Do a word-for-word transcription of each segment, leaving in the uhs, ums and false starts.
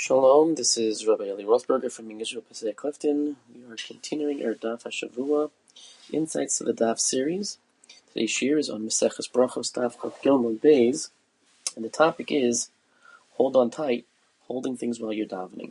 Shalom, this is Rabbi Eli Rothberger from Israel Pacific Clifton. We are continuing our Daf HaShavua, Insights to the Daf series. Today's shir is on Maseches Brachos Daf Chaf Gimel Beis, and the topic is hold on tight, holding things while you're davening.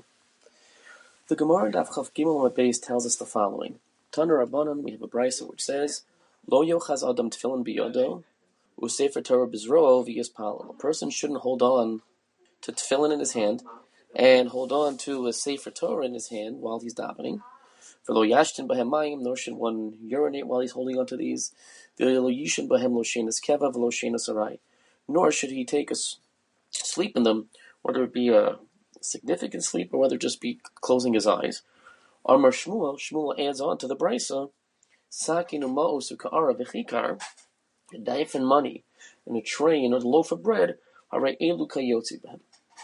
The Gemara Daf Chaf Gimel Beis tells us the following: Tana Rabbanan, we have a brisa which says, Lo yochaz adam tefillin biyodo, usefer Torah bizro'o v'yispalel. A person shouldn't hold on to tefillin in his hand and hold on to a Sefer Torah in his hand while he's davening. For lo yashtin bahem mayim, nor should one urinate while he's holding on to these. Lo yishin bahem lo shenas keva v'lo shenas arai. Nor should he take a sleep in them, whether it be a significant sleep or whether it just be closing his eyes. Amar Shmuel, Shmuel adds on to the brisa, sakinu ma'osu ka'ara v'chikar, a knife and money, and a tray and a loaf of bread, haray elu kayotzi behem.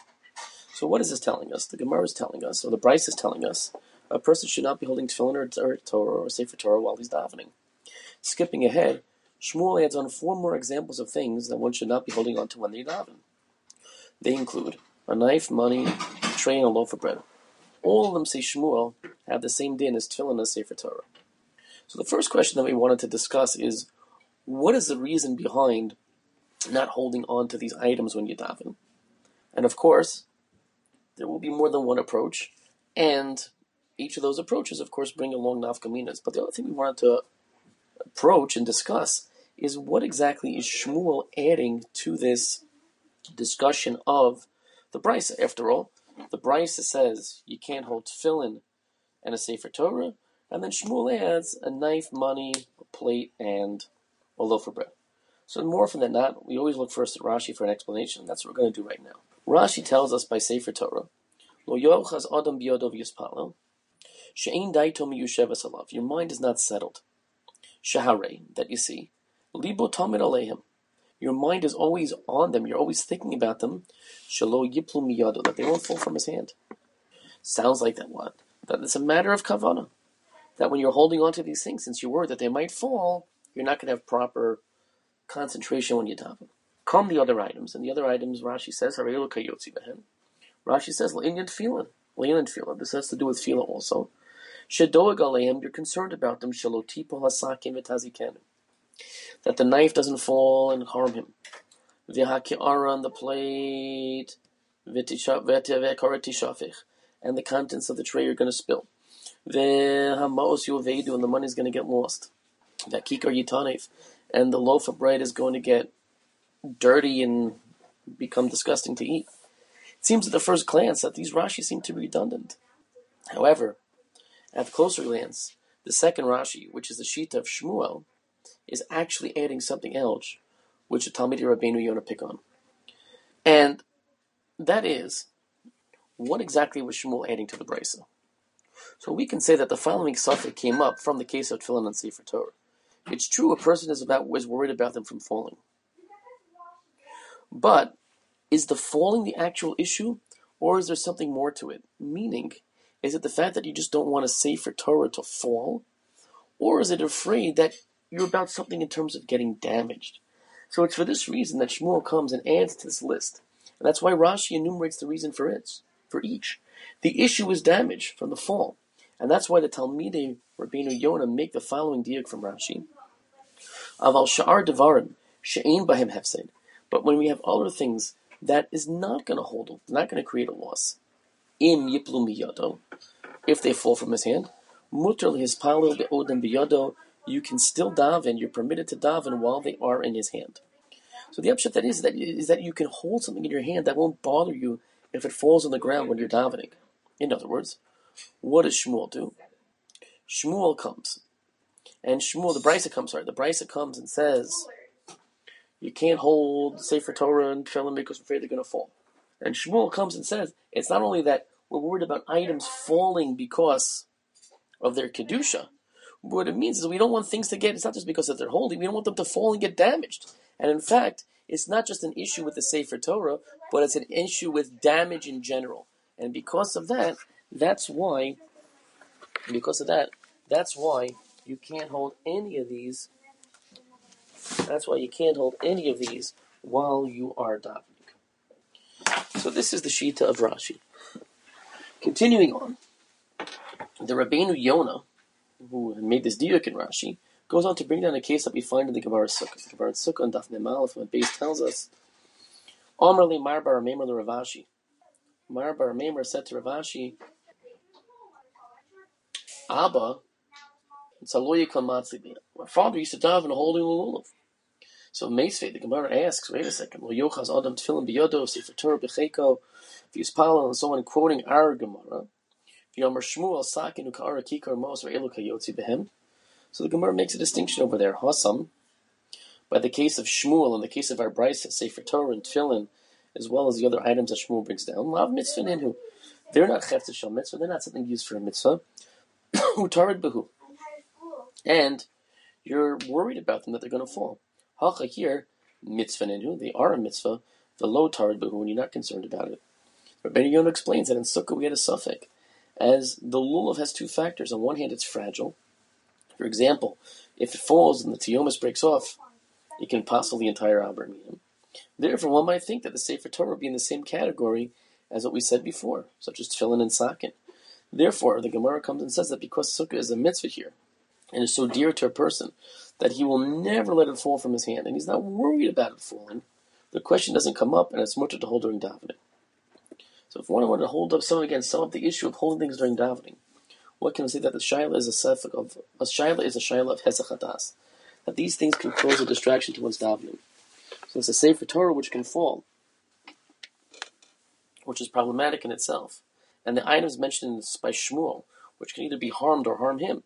So what is this telling us? The Gemara is telling us, or the Bryce is telling us, a person should not be holding tefillin or, or Torah or Sefer Torah while he's davening. Skipping ahead, Shmuel adds on four more examples of things that one should not be holding on to when they daven. They include a knife, money, a tray, and a loaf of bread. All of them, say Shmuel, have the same din as tefillin and Sefer Torah. So the first question that we wanted to discuss is, what is the reason behind not holding on to these items when you daven? And of course, there will be more than one approach, and each of those approaches, of course, bring along nafkaminas. But the other thing we wanted to approach and discuss is what exactly is Shmuel adding to this discussion of the Brisa. After all, the Brisa says you can't hold tefillin and a Sefer Torah, and then Shmuel adds a knife, money, a plate, and a loaf of bread. So more often than not, we always look first at Rashi for an explanation. That's what we're going to do right now. Rashi tells us by Sefer Torah, Lo yochaz adam biyodo v'yispalel, she'ein daito miyushevas alav. Your mind is not settled. Shaharei, that you see. Libo tamid aleihem. Your mind is always on them. You're always thinking about them. Shelo yiplu miyado, that they won't fall from his hand. Sounds like that what? That it's a matter of kavanah. That when you're holding on to these things, since you're worried that they might fall, you're not going to have proper concentration when you daven. Come the other items, and the other items Rashi says are elu kayotzi behem. Rashi says le'inyan tefillah, le'inyan tefillah. This has to do with tefillah also. Shedoeg aleim, you're concerned about them. Shelo tipo hasakim v'tazikenu, that the knife doesn't fall and harm him. V'haki'ara on the plate, v'karet tishafich, and the contents of the tray you're going to spill. V'hamaos yovedu, and the money is going to get lost. V'kikar yitanef, and the loaf of bread is going to get dirty and become disgusting to eat. It seems at the first glance that these Rashi seem to be redundant. However, at the closer glance, the second Rashi, which is the Shita of Shmuel, is actually adding something else, which the Talmidei Rabbeinu Yonah pick on. And that is, what exactly was Shmuel adding to the Brisa? So we can say that the following suffix came up from the case of Tefillin and Sefer Torah. It's true a person is about is worried about them from falling. But is the falling the actual issue, or is there something more to it? Meaning, is it the fact that you just don't want a Sefer Torah to fall, or is it afraid that you're about something in terms of getting damaged? So it's for this reason that Shmuel comes and adds to this list, and that's why Rashi enumerates the reason for it, for each. The issue is damage from the fall, and that's why the Talmidei Rabbeinu Yonah make the following diuk from Rashi: Aval sha'ar devarim she'ein bahem hefsed. But when we have other things that is not going to hold, not going to create a loss, im yiplu miyado, if they fall from his hand, mutar lehispalel be'odem biyado, you can still daven, you're permitted to daven while they are in his hand. So the upshot that is that is that you can hold something in your hand that won't bother you if it falls on the ground when you're davening. In other words, what does Shmuel do? Shmuel comes, and Shmuel, the Brisa comes, sorry, the Brisa comes and says, you can't hold Sefer Torah and tefillin because we're afraid they're going to fall. And Shmuel comes and says, it's not only that we're worried about items falling because of their kedusha. What it means is we don't want things to get, it's not just because that they're holy, we don't want them to fall and get damaged. And in fact, it's not just an issue with the Sefer Torah, but it's an issue with damage in general. And because of that, that's why, because of that, that's why you can't hold any of these That's why you can't hold any of these while you are davening. So this is the Shita of Rashi. Continuing on, the Rabbeinu Yonah, who made this diuk in Rashi, goes on to bring down a case that we find in the Gemara Sukkah. The Gemara Sukkah on Daf Nemal, when base tells us, Amar le Mar bar Meimer le Ravashi. Mar bar Meimer said to Ravashi, Abba, my father used to daven holding lulav. So Meisvei, the Gemara asks, wait a second, Lo yochaz adam tefillin biyodo, sefer Torah b'cheiko, v'yispal, and so on, quoting our Gemara, v'yomer Shmuel sakinu ka'ara kikar mos v'elu kayotzi behem. So the Gemara makes a distinction over there. Hasam, by the case of Shmuel, in the case of our Brisa, sefer Torah and tefillin, as well as the other items that Shmuel brings down, lav mitzvah ninhu. They're not chefetz shel mitzvah, they're not something used for a mitzvah. Utarid behu. And you're worried about them that they're going to fall. Hacha here, mitzvah ninhu, they are a mitzvah, the low tarid behu, and you're not concerned about it. Rabbeinu Yonah explains that in Sukkah we had a suffix, as the lulav has two factors. On one hand, it's fragile. For example, if it falls and the tiyomis breaks off, it can passel the entire Abra Minim. Therefore, one might think that the Sefer Torah would be in the same category as what we said before, such as tefillin and sakin. Therefore, the Gemara comes and says that because Sukkah is a mitzvah here, and is so dear to a person, that he will never let it fall from his hand, and he's not worried about it falling, the question doesn't come up, and it's mutter to hold during davening. So if one wanted to hold up some again, sum up the issue of holding things during davening, what can we say that the shaila is a sefik of a shaila is a shaila of hesach hadas, that these things can cause a distraction to one's davening. So it's a sefer Torah which can fall, which is problematic in itself, and the items mentioned by Shmuel, which can either be harmed or harm him,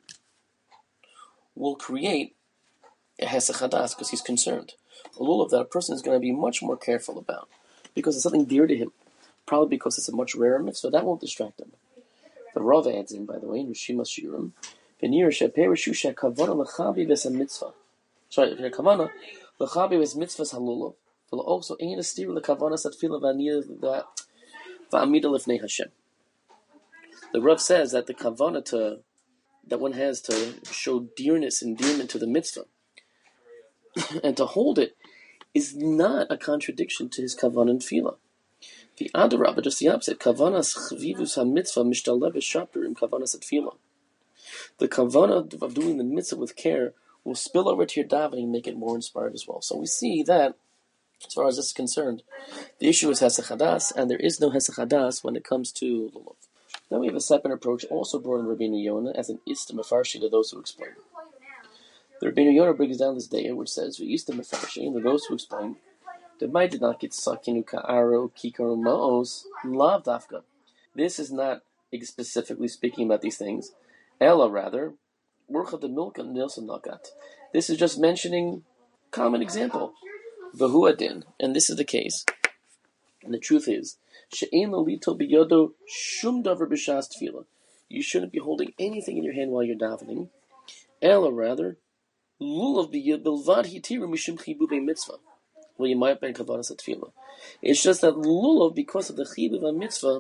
will create a hesach hadas because he's concerned. A lulav that a person is going to be much more careful about because it's something dear to him, probably because it's a much rarer mitzvah, so that won't distract him. The Rav adds in, by the way, in Rishima Shirim, V'nir she'perishu she'kavana l'chabi v'es mitzvah. Sorry, kavana l'chabi v'es mitzvahs halulav. V'la'oso ein estir l'kavana satfila v'anir v'amida l'fnei Hashem. The Rav says that the kavana to that one has to show dearness, endearment to the mitzvah, and to hold it, is not a contradiction to his kavanah and tefillah. The adarabah, just the opposite. Kavanas chvivus ha-mitzvah mishtalev shapir im kavanas tefillah. The kavanah of doing the mitzvah with care will spill over to your davening and make it more inspired as well. So we see that, as far as this is concerned, the issue is hesach hadas, and there is no hesach hadas when it comes to lulav. Then we have a second approach, also brought in Rabbeinu Yonah, as an istam mefarshi to those who explain. The Rabbeinu Yonah brings down this day, which says, "V'istam mefarshi," and those who explain, the might did not get sakinu ka'aro kikaru ma'os lav dafka. This is not specifically speaking about these things. Ella, rather, urcha de milka nilson nagat. This is just mentioning common example. V'hu adin, and this is the case. And the truth is, she'ein lolito biyodo shum davar b'shas tefillah. You shouldn't be holding anything in your hand while you're davening. Ella, rather, lulav biyod bilvad hitiru mishum chibubei mitzvah. Well, you might be kavanas at tefillah. It's just that lulav, because of the chibuv and mitzvah,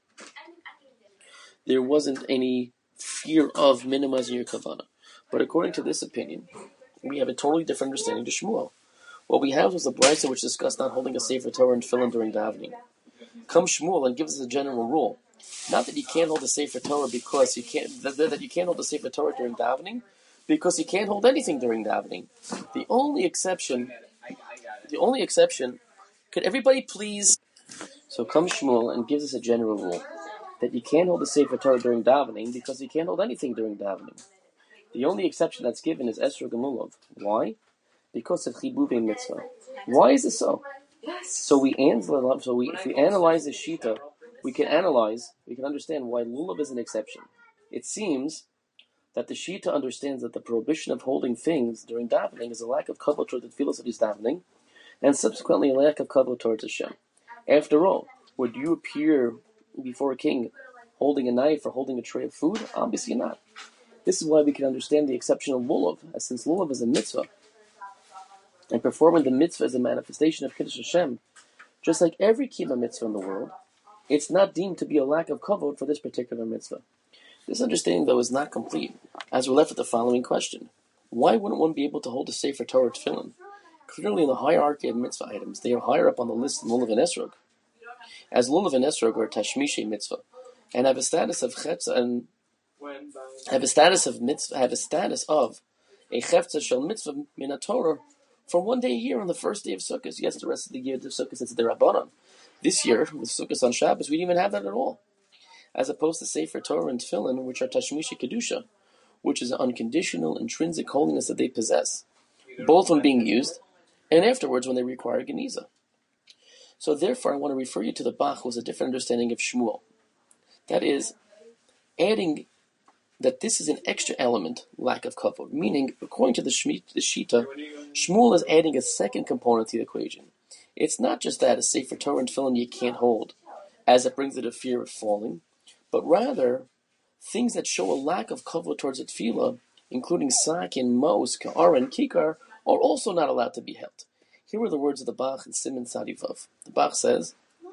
there wasn't any fear of minimizing your kavanah. But according to this opinion, we have a totally different understanding to Shmuel. What we have was the brisa which discussed not holding a sefer Torah and tefillin during davening. Comes Shmuel and gives us a general rule, not that you can't hold a sefer Torah because you can't that, that you can't hold a sefer Torah during davening, because you can't hold anything during davening. The only exception, the only exception, could everybody please? So comes Shmuel and gives us a general rule that you can't hold a sefer Torah during davening because you can't hold anything during davening. The only exception that's given is esrog and lulav. Why? Because of chibuvei mitzvah. Why is this so? So we analyze. So we, if we analyze the shita, we can analyze. We can understand why lulav is an exception. It seems that the shita understands that the prohibition of holding things during davening is a lack of kavod toward the tefillah that he's davening, and subsequently a lack of kavod towards Hashem. After all, would you appear before a king holding a knife or holding a tray of food? Obviously not. This is why we can understand the exception of lulav, as since lulav is a mitzvah, and performing the mitzvah is a manifestation of Kiddush Hashem, just like every kima mitzvah in the world, it's not deemed to be a lack of kavod for this particular mitzvah. This understanding, though, is not complete, as we're left with the following question. Why wouldn't one be able to hold a sefer Torah tefillin? Clearly in the hierarchy of mitzvah items, they are higher up on the list than lulav and esrog, as lulav and esrog are tashmishay mitzvah, and have a status of chetza and have a status of mitzvah, have a status of a chetza shel mitzvah min Torah for one day a year on the first day of Sukkot. Yes, the rest of the year the Sukkot is the Rabbanon. This year with Sukkot on Shabbos, we didn't even have that at all. As opposed to Sefer Torah and Tefillin, which are Tashmishi Kedusha, which is an unconditional, intrinsic holiness that they possess, both when being used and afterwards when they require Geniza. So therefore, I want to refer you to the Bach, who has a different understanding of Shmuel. That is, adding that this is an extra element, lack of kavod, meaning, according to the, Shmi, the Shita, Shmuel is adding a second component to the equation. It's not just that a Sefer Torah and Tefillin you can't hold, as it brings it a fear of falling, but rather, things that show a lack of kavod towards a tefillah, including sakin, mos, ka'ara, and kikar, are also not allowed to be held. Here are the words of the Bach in Siman Sadivav. The Bach says,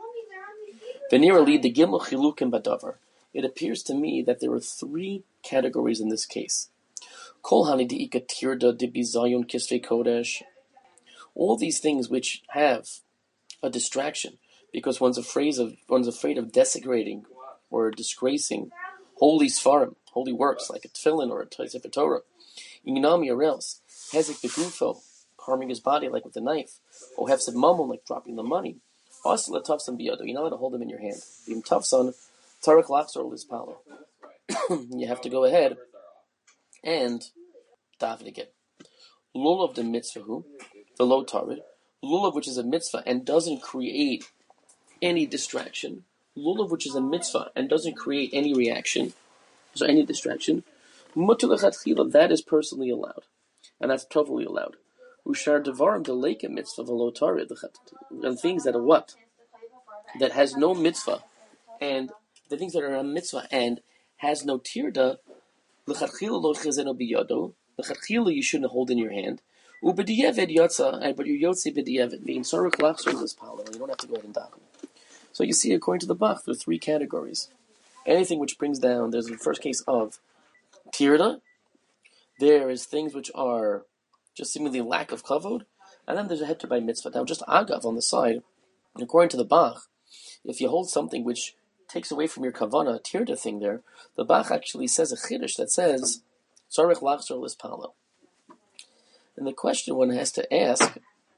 V'nira li the gimel chilukim badavar. It appears to me that there are three categories in this case. Kol hani di'ika tirda di bizayon kisvei kodesh. All these things which have a distraction, because one's afraid of one's afraid of desecrating or disgracing holy svarim, holy works like a tefillin or a Sefer Torah. Inami or else hezek begufo, harming his body like with a knife, or hefsed mammon like dropping the money. Also tafsan biyado, you're not allowed to hold them in your hand. Bim tafsan tarek lachzor lispalo. You have to go ahead and daven again. Lulav the mitzvahu, the low tarid, lulav which is a mitzvah and doesn't create any distraction. Lulav which is a mitzvah and doesn't create any reaction, so any distraction. That is personally allowed, and that's totally allowed. Ushar devarim the lake mitzvah v'lo tarid, and things that are what? That has no mitzvah, and the things that are a mitzvah and has no tirda, l'chadchila lo chezeno biyado, l'chadchila you shouldn't hold in your hand. Ubediyeved yotza, but you're yotze bediyeved, meaning sorach lachzor is power, you don't have to go ahead and daven. So you see, according to the Bach, there are three categories. Anything which brings down, there's the first case of tirda, there is things which are just seemingly lack of kavod, and then there's a heter by mitzvah. Now just agav on the side, according to the Bach, if you hold something which takes away from your kavana, tirda thing there, the Bach actually says a chiddush that says, tzarech lachzor lispalo. And the question one has to ask,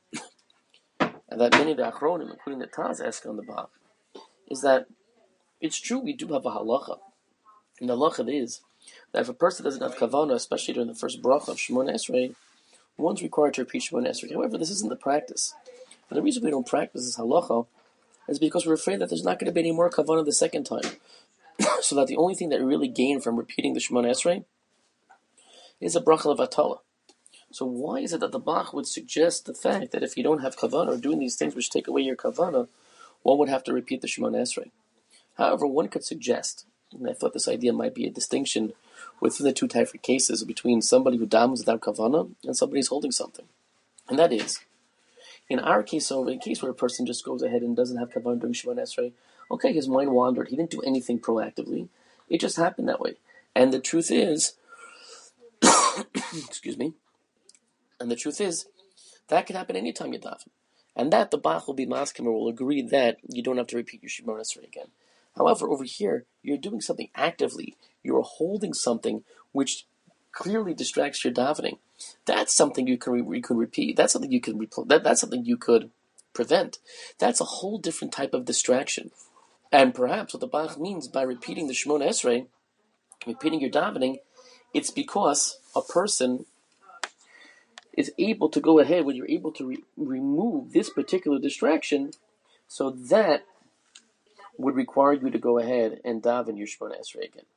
and that many of the achronim, including the Taz, ask on the Bach, is that it's true we do have a halacha. And the halacha is that if a person doesn't have kavana, especially during the first bracha of Shemona Esrei, one's required to repeat Shemona Esrei. However, this isn't the practice. And the reason we don't practice this halacha is because we're afraid that there's not going to be any more kavana the second time. So that the only thing that we really gain from repeating the Shemona Esrei is a bracha levatala. So why is it that the Bach would suggest the fact that if you don't have kavana or doing these things which take away your kavana, one would have to repeat the Shemona Esrei? However, one could suggest, and I thought this idea might be a distinction within the two types of cases between somebody who damens without kavana and somebody who's holding something. And that is, in our case, so in a case where a person just goes ahead and doesn't have kavana during Shemona Esrei, okay, his mind wandered, he didn't do anything proactively, it just happened that way. And the truth is, excuse me, and the truth is, that can happen anytime you daven. And that the Bach will be maskim or will agree that you don't have to repeat your Shemona Esrei again. However, over here, you're doing something actively. You're holding something which clearly distracts your davening. That's something you can re- you can repeat. That's something you can repl- that, that's something you could prevent. That's a whole different type of distraction. And perhaps what the Bach means by repeating the Shemona Esrei, repeating your davening, it's because a person is able to go ahead when you're able to re- remove this particular distraction, so that would require you to go ahead and daven your Shemona Esrei again.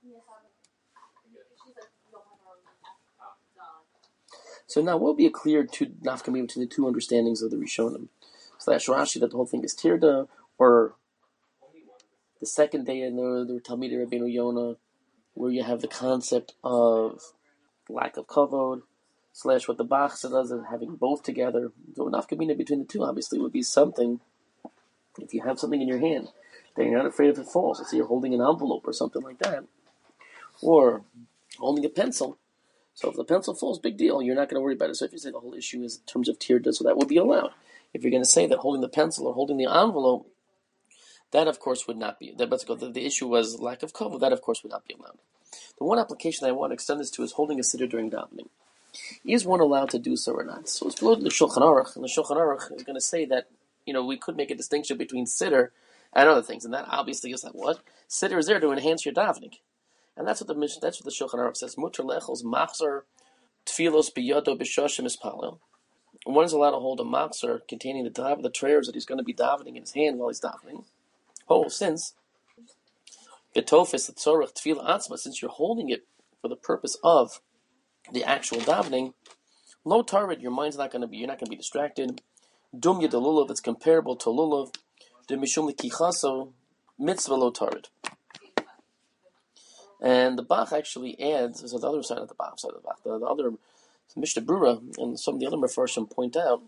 So now, what would be a clear two nafkamim between the two understandings of the Rishonim? So that's Rashi, that the whole thing is tirda, or the second day in the, the Talmidei Rabbeinu Yonah, where you have the concept of lack of kavod, slash what the Bach does and having both together. So nafkamina between the two obviously would be something, if you have something in your hand, that you're not afraid if it falls. Let's say you're holding an envelope or something like that, or holding a pencil. So if the pencil falls, big deal. You're not going to worry about it. So if you say the whole issue is in terms of tirda, so that would be allowed. If you're going to say that holding the pencil or holding the envelope, that of course would not be, that, let's go, the, the issue was lack of kavod, that of course would not be allowed. The one application I want to extend this to is holding a siddur during davening. Is one allowed to do so or not? So it's below the Shulchan Aruch, and the Shulchan Aruch is going to say that, you know, we could make a distinction between siddur and other things, and that obviously is that what? Siddur is there to enhance your davening. And that's what the that's what the Shulchan Aruch says. Mutter lechos machzor tfilos biyado b'shashim ispalel. One is allowed to hold a machzor containing the dav, the prayers that he's going to be davening in his hand while he's davening. Oh, since betofis tzorach tefila atzma, since you're holding it for the purpose of the actual davening, low target, your mind's not going to be, you're not going to be distracted. Dum yad lulav, it's comparable to lulav. De mishum likichaso mitzvah lo target. And the Bach actually adds, this is the other side of the Bach, side of the Bach, the, the other Mishnah Brura, and some of the other Mefarshim point out.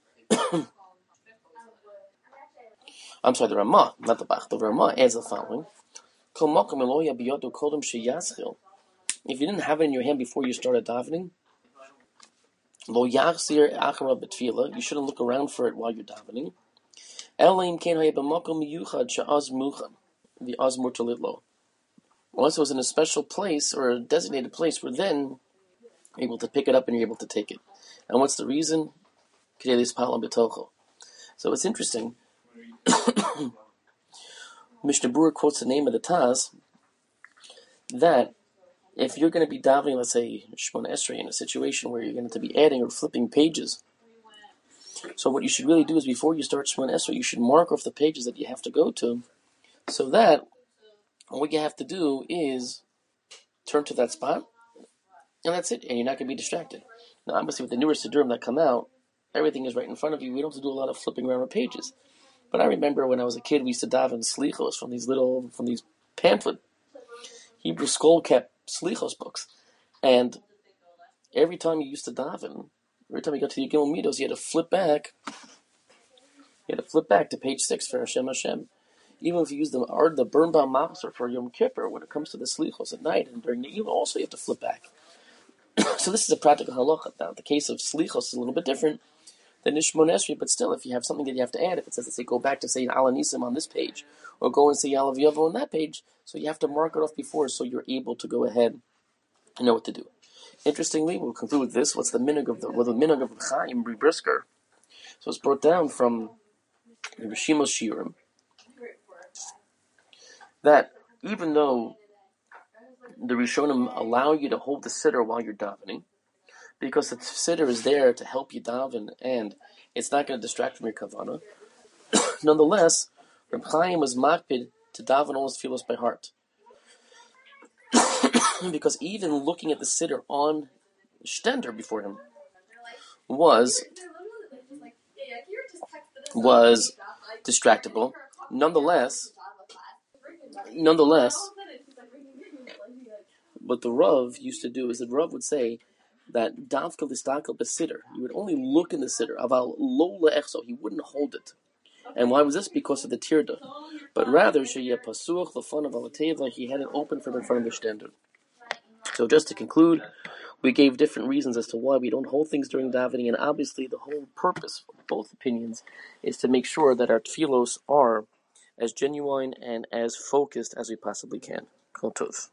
I'm sorry, the Ramah, not the Bach. The Ramah adds the following: if you didn't have it in your hand before you started davening, lo yachzir achara betfila, you shouldn't look around for it while you're davening. Elim ken hayabamakom miyuchad she'az muchan, the az murtalidlo. Unless it was in a special place or a designated place, we're then able to pick it up and you're able to take it. And what's the reason? So it's interesting. Mishnah Brura quotes the name of the Taz that if you're going to be davening, let's say Shemona Esrei, in a situation where you're going to be adding or flipping pages, so what you should really do is before you start Shemona Esrei, you should mark off the pages that you have to go to, so that what you have to do is turn to that spot, and that's it, and you're not going to be distracted. Now, obviously, with the newer Siddurim that come out, everything is right in front of you. We don't have to do a lot of flipping around with pages. But I remember when I was a kid, we used to daven slichos from these little, from these pamphlet Hebrew skull-kept slichos books. And every time you used to daven, every time you got to the Gimel Midos, you had to flip back. You had to flip back to page six for Hashem Hashem. Even if you use the or the Birnbaum Machzor for Yom Kippur, when it comes to the slichos at night and during the evening, also you have to flip back. So this is a practical halacha. Now, the case of slichos is a little bit different than Shemona Esrei, but still, if you have something that you have to add, if it says, let's say, go back to say Ala Nisim on this page, or go and say Alav Yavo on that page, so you have to mark it off before, so you're able to go ahead and know what to do. Interestingly, we'll conclude with this. What's the minhag of the well, the minhag of Chaim Brisker? So it's brought down from the Rishimos Shiurim that even though the Rishonim allow you to hold the siddur while you're davening, because the siddur is there to help you daven, and it's not going to distract from your kavanah. Nonetheless, Reb Chaim was makpid to daven all his tefillos by heart, because even looking at the siddur on Stender before him was was distractible. Nonetheless, nonetheless, what the Rav used to do is the Rav would say that davka listakel b'siddur, you would only look in the siddur, aval lo le'echso, he wouldn't hold it. And why was this? Because of the tirda. But rather, sheyeh pasuch l'fanav alateva, he had it open from in front of the Stender. So just to conclude, we gave different reasons as to why we don't hold things during davening, and obviously the whole purpose of both opinions is to make sure that our tefillos are as genuine and as focused as we possibly can. Kol tov.